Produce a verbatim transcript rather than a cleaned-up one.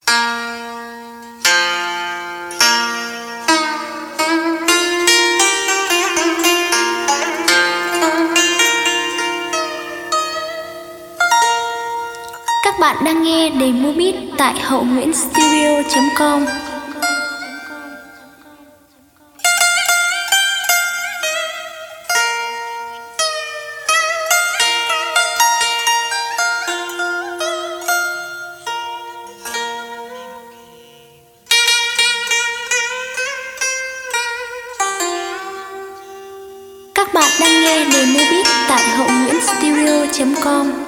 Các bạn đang nghe Demo Beat tại hậu nguyễn studio chấm com. Các bạn đang nghe Demo Beat tại hậu nguyễn studio chấm com.